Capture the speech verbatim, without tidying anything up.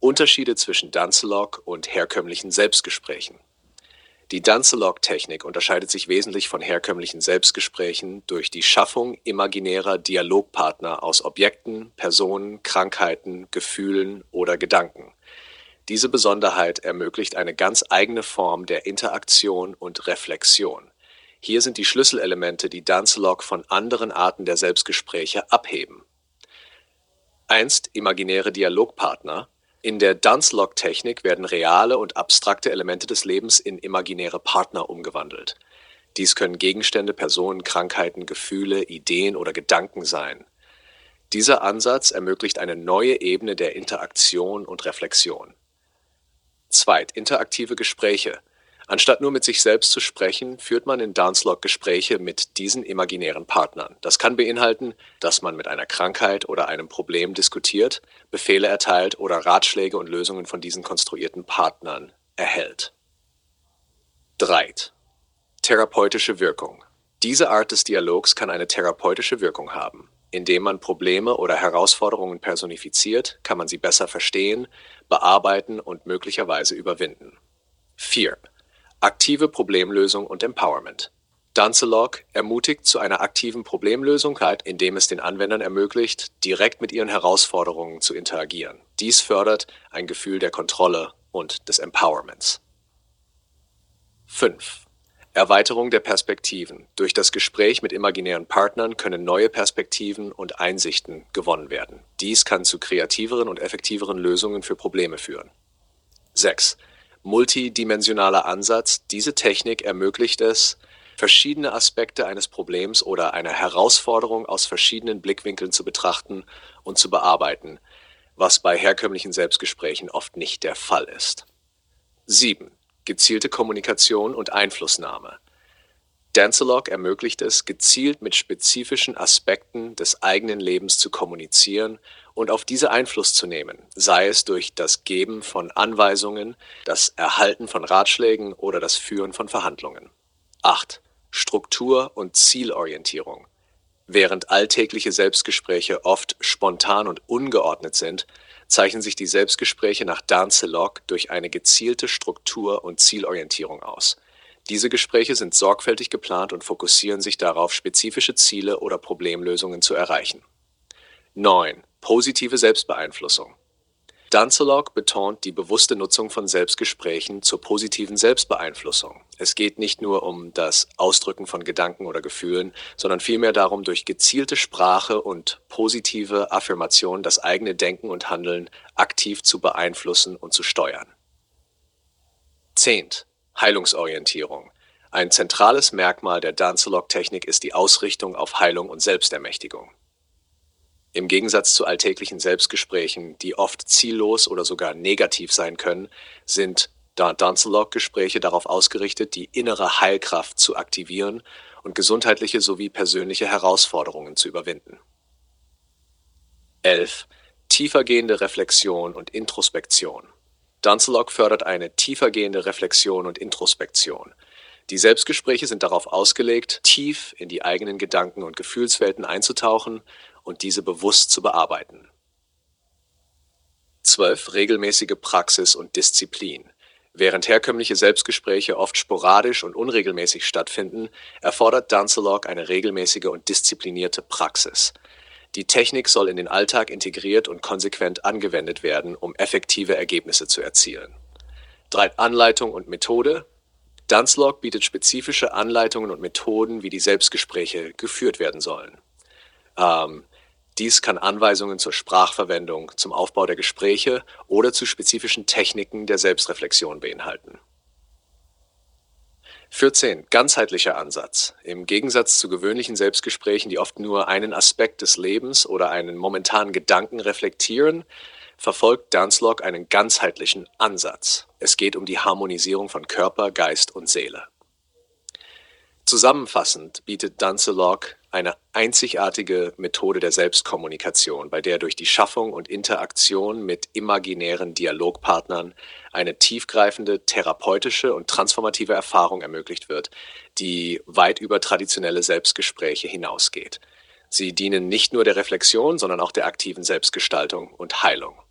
Unterschiede zwischen Danzelog und herkömmlichen Selbstgesprächen. Die Danzelog-Technik unterscheidet sich wesentlich von herkömmlichen Selbstgesprächen durch die Schaffung imaginärer Dialogpartner aus Objekten, Personen, Krankheiten, Gefühlen oder Gedanken. Diese Besonderheit ermöglicht eine ganz eigene Form der Interaktion und Reflexion. Hier sind die Schlüsselelemente, die Danzelog von anderen Arten der Selbstgespräche abheben. Einst imaginäre Dialogpartner. In der Danzelog-Technik werden reale und abstrakte Elemente des Lebens in imaginäre Partner umgewandelt. Dies können Gegenstände, Personen, Krankheiten, Gefühle, Ideen oder Gedanken sein. Dieser Ansatz ermöglicht eine neue Ebene der Interaktion und Reflexion. Zweit, interaktive Gespräche. Anstatt nur mit sich selbst zu sprechen, führt man in Danzelog Gespräche mit diesen imaginären Partnern. Das kann beinhalten, dass man mit einer Krankheit oder einem Problem diskutiert, Befehle erteilt oder Ratschläge und Lösungen von diesen konstruierten Partnern erhält. Drei. Therapeutische Wirkung. Diese Art des Dialogs kann eine therapeutische Wirkung haben. Indem man Probleme oder Herausforderungen personifiziert, kann man sie besser verstehen, bearbeiten und möglicherweise überwinden. Vier. Aktive Problemlösung und Empowerment. Danzelog ermutigt zu einer aktiven Problemlösung, indem es den Anwendern ermöglicht, direkt mit ihren Herausforderungen zu interagieren. Dies fördert ein Gefühl der Kontrolle und des Empowerments. Fünf. Erweiterung der Perspektiven. Durch das Gespräch mit imaginären Partnern können neue Perspektiven und Einsichten gewonnen werden. Dies kann zu kreativeren und effektiveren Lösungen für Probleme führen. Sechs. Multidimensionaler Ansatz. Diese Technik ermöglicht es, verschiedene Aspekte eines Problems oder einer Herausforderung aus verschiedenen Blickwinkeln zu betrachten und zu bearbeiten, was bei herkömmlichen Selbstgesprächen oft nicht der Fall ist. Sieben. Gezielte Kommunikation und Einflussnahme. Danzelog ermöglicht es, gezielt mit spezifischen Aspekten des eigenen Lebens zu kommunizieren und auf diese Einfluss zu nehmen, sei es durch das Geben von Anweisungen, das Erhalten von Ratschlägen oder das Führen von Verhandlungen. Acht. Struktur und Zielorientierung. Während alltägliche Selbstgespräche oft spontan und ungeordnet sind, zeichnen sich die Selbstgespräche nach Danzelog durch eine gezielte Struktur und Zielorientierung aus. Diese Gespräche sind sorgfältig geplant und fokussieren sich darauf, spezifische Ziele oder Problemlösungen zu erreichen. Neun. Positive Selbstbeeinflussung. Danzelog betont die bewusste Nutzung von Selbstgesprächen zur positiven Selbstbeeinflussung. Es geht nicht nur um das Ausdrücken von Gedanken oder Gefühlen, sondern vielmehr darum, durch gezielte Sprache und positive Affirmation das eigene Denken und Handeln aktiv zu beeinflussen und zu steuern. Zehn. Heilungsorientierung. Ein zentrales Merkmal der Danzelog-Technik ist die Ausrichtung auf Heilung und Selbstermächtigung. Im Gegensatz zu alltäglichen Selbstgesprächen, die oft ziellos oder sogar negativ sein können, sind Danzelog-Gespräche darauf ausgerichtet, die innere Heilkraft zu aktivieren und gesundheitliche sowie persönliche Herausforderungen zu überwinden. Elf. Tiefergehende Reflexion und Introspektion. Danzelog fördert eine tiefergehende Reflexion und Introspektion. Die Selbstgespräche sind darauf ausgelegt, tief in die eigenen Gedanken und Gefühlswelten einzutauchen und diese bewusst zu bearbeiten. Zwölf. Regelmäßige Praxis und Disziplin. Während herkömmliche Selbstgespräche oft sporadisch und unregelmäßig stattfinden, erfordert Danzelog eine regelmäßige und disziplinierte Praxis. Die Technik soll in den Alltag integriert und konsequent angewendet werden, um effektive Ergebnisse zu erzielen. Drei. Anleitung und Methode. Danzelog bietet spezifische Anleitungen und Methoden, wie die Selbstgespräche geführt werden sollen. Ähm, dies kann Anweisungen zur Sprachverwendung, zum Aufbau der Gespräche oder zu spezifischen Techniken der Selbstreflexion beinhalten. vierzehn. Ganzheitlicher Ansatz. Im Gegensatz zu gewöhnlichen Selbstgesprächen, die oft nur einen Aspekt des Lebens oder einen momentanen Gedanken reflektieren, verfolgt Danzelog einen ganzheitlichen Ansatz. Es geht um die Harmonisierung von Körper, Geist und Seele. Zusammenfassend bietet Danzelog eine einzigartige Methode der Selbstkommunikation, bei der durch die Schaffung und Interaktion mit imaginären Dialogpartnern eine tiefgreifende, therapeutische und transformative Erfahrung ermöglicht wird, die weit über traditionelle Selbstgespräche hinausgeht. Sie dienen nicht nur der Reflexion, sondern auch der aktiven Selbstgestaltung und Heilung.